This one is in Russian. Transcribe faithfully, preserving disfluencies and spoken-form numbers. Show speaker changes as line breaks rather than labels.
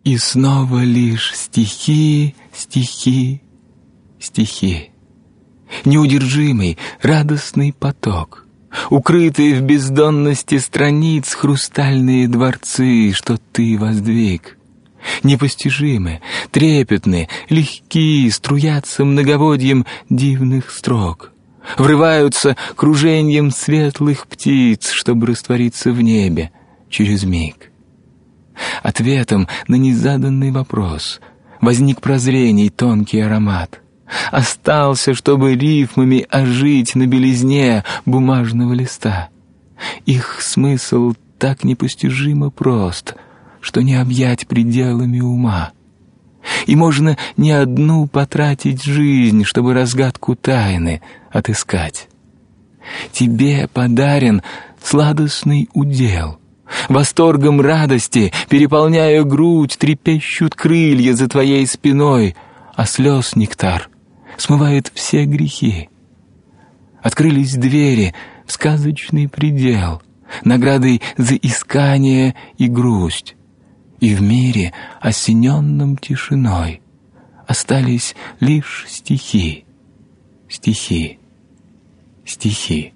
И снова лишь стихи, стихи, стихи. Неудержимый, радостный поток, укрытые в бездонности страниц хрустальные дворцы, что ты воздвиг. Непостижимы, трепетны, легки, струятся многоводьем дивных строк, врываются круженьем светлых птиц, чтобы раствориться в небе через миг. Ответом на незаданный вопрос возник прозрений тонкий аромат. Остался, чтобы рифмами ожить на белизне бумажного листа. Их смысл так непостижимо прост, что не объять пределами ума. И можно не одну потратить жизнь, чтобы разгадку тайны отыскать. Тебе подарен сладостный удел. Восторгом радости, переполняя грудь, трепещут крылья за твоей спиной, а слез нектар смывает все грехи. Открылись двери в сказочный предел, наградой за искание и грусть. И в мире, осененном тишиной, остались лишь стихи, стихи, стихи.